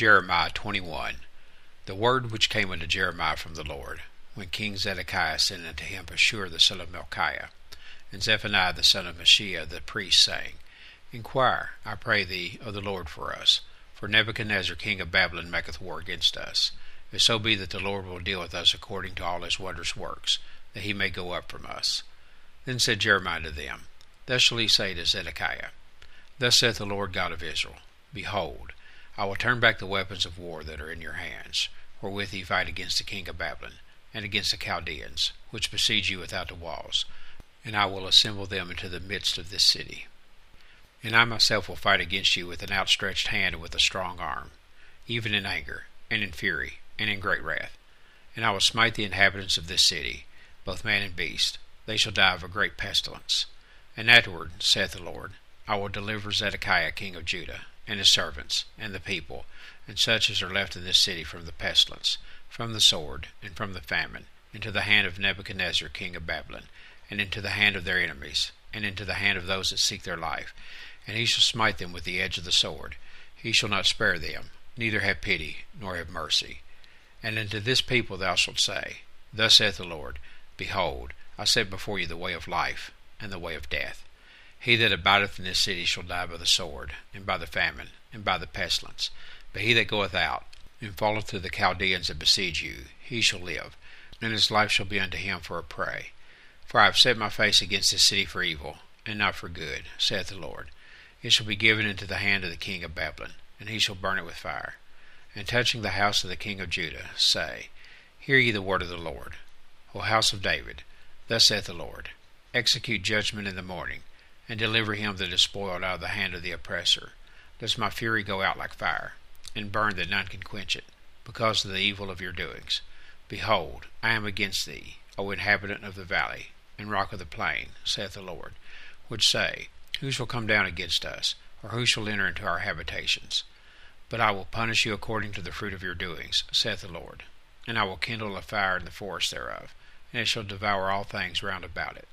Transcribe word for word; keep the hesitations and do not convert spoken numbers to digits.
Jeremiah twenty-one. The word which came unto Jeremiah from the Lord, when King Zedekiah sent unto him Pashur the son of Malchiah, and Zephaniah the son of Maaseiah the priest, saying, Inquire, I pray thee, of the Lord for us, for Nebuchadnezzar king of Babylon maketh war against us. If so be that the Lord will deal with us according to all his wondrous works, that he may go up from us. Then said Jeremiah to them, Thus shall he say to Zedekiah, Thus saith the Lord God of Israel, Behold, I will turn back the weapons of war that are in your hands, wherewith ye fight against the king of Babylon, and against the Chaldeans, which besiege you without the walls, and I will assemble them into the midst of this city. And I myself will fight against you with an outstretched hand and with a strong arm, even in anger, and in fury, and in great wrath. And I will smite the inhabitants of this city, both man and beast. They shall die of a great pestilence. And afterward, saith the Lord, I will deliver Zedekiah king of Judah, and his servants, and the people, and such as are left in this city from the pestilence, from the sword, and from the famine, into the hand of Nebuchadnezzar king of Babylon, and into the hand of their enemies, and into the hand of those that seek their life. And he shall smite them with the edge of the sword. He shall not spare them, neither have pity, nor have mercy. And unto this people thou shalt say, Thus saith the Lord, Behold, I set before you the way of life, and the way of death. He that abideth in this city shall die by the sword, and by the famine, and by the pestilence. But he that goeth out, and falleth to the Chaldeans that besiege you, he shall live, and his life shall be unto him for a prey. For I have set my face against this city for evil, and not for good, saith the Lord. It shall be given into the hand of the king of Babylon, and he shall burn it with fire. And touching the house of the king of Judah, say, Hear ye the word of the Lord. O house of David, thus saith the Lord, Execute judgment in the morning, and deliver him that is spoiled out of the hand of the oppressor, lest my fury go out like fire, and burn that none can quench it, because of the evil of your doings. Behold, I am against thee, O inhabitant of the valley, and rock of the plain, saith the Lord, which say, Who shall come down against us, or who shall enter into our habitations? But I will punish you according to the fruit of your doings, saith the Lord. And I will kindle a fire in the forest thereof, and it shall devour all things round about it.